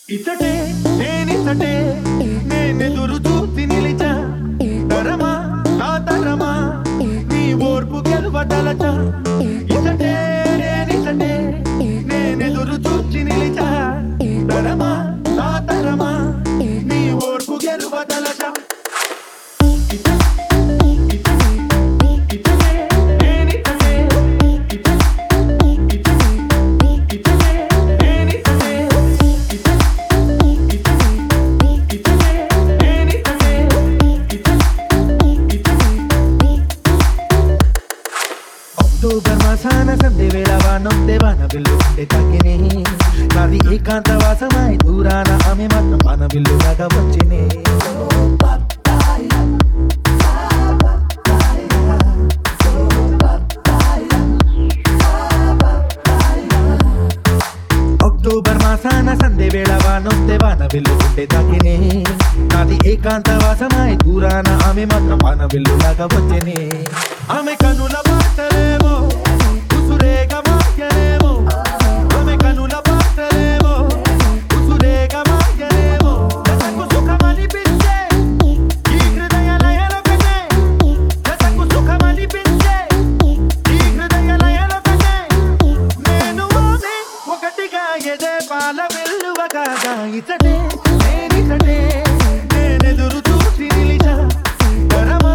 ఇతటే నేనితటే నేనెదురు చూసి నిలిచా తరమా తాతరమా నీ ఓర్పు గెలవదలచ ఇతటే నేనితటే నేనెదురు చూసి నిలిచా తరమా తాతరమా నీ ఓర్పు గెలవదలచ అక్టోబర్ మాసాన సంధి వేళ వానొద్దే వాన బిల్లు ఉండే తాకినే నాది ఏకాంతవాసమై దూరాన ఆమె మాత్రం వాన బిల్లులాగా వచ్చినే అక్టోబర్ మాసాన సంధి వేళ వానొద్దే వాన బిల్లు ఉండే తాకినే నాది ఏకాంతవాసమై దూరాన ఆమె మాత్రం వాన బిల్లులాగా వచ్చినే ఆమె కనుల పాటలేమో ఉసురేగా మాయలేమో ఆమె కనుల పాటలేమో ఉసురేగా మాయలేమో జతకు సుఖమనిపించే ఈ హృదయ లయలొకటే జతకు సుఖమనిపించే ఈ హృదయ లయలొకటే నేను ఆమె ఒకటిగా ఎదే పాల వెల్లువ కాగా ఇతడే నేనితడే నేనెదురు చూసి నిలిచా తరమా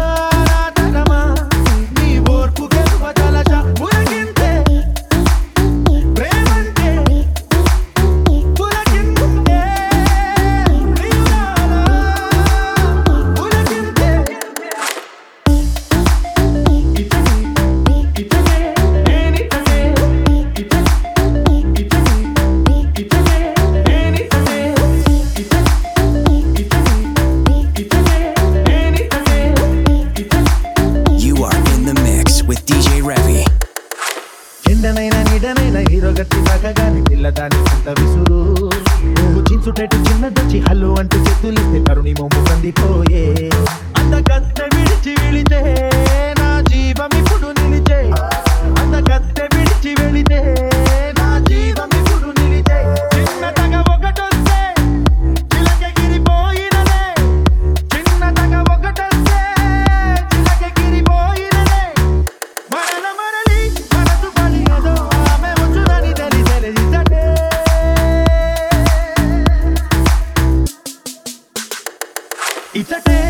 నిడనైన హీరో గట్టి తాకగాని పిల్లదాని అంత విసురు నువ్వు చించుటట్టు చిన్నదొచ్చి హల్లు అంటూ చేతులిస్తే తరుణి మొమ్ము కందిపోయే అందకత్తె విడిచి వెళితే నా జీవం ఇప్పుడు నిలిచే అందకత్తె విడిచి వెళితే నా జీవం ఇప్పుడు నిలిచే చిన్నదగ ఒకటొస్తే చిలకెగిరిపోయినదే చిన్నదగ ఒకటొస్తే చిలకెగిరిపోయినదే మరల మరలి మనసు పడియదో ఇతటే